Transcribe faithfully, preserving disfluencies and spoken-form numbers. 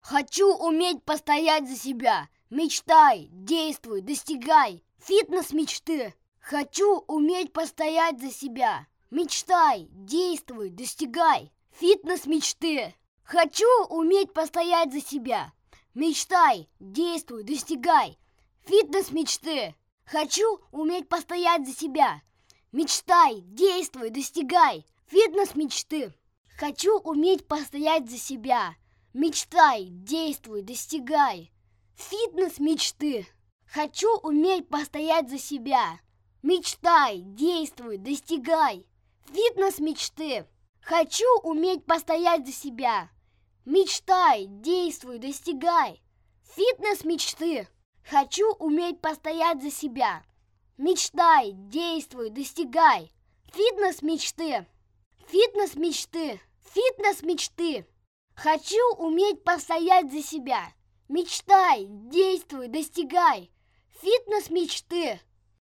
Хочу уметь постоять за себя. Мечтай, действуй, достигай. Фитнес мечты. Хочу уметь постоять за себя. Мечтай, действуй, достигай. Фитнес мечты. Хочу уметь постоять за себя. Мечтай, действуй, достигай. Фитнес мечты. Хочу уметь постоять за себя. Мечтай, действуй, достигай. Фитнес мечты. Хочу уметь постоять за себя. Мечтай, действуй, достигай. Фитнес мечты. Хочу уметь постоять за себя. Мечтай, действуй, достигай. Фитнес мечты. Хочу уметь постоять за себя. Мечтай, действуй, достигай. Фитнес мечты. Хочу уметь постоять за себя. Мечтай, действуй, достигай. Фитнес мечты. Фитнес мечты. Фитнес мечты. Хочу уметь постоять за себя. Мечтай, действуй, достигай. Фитнес мечты.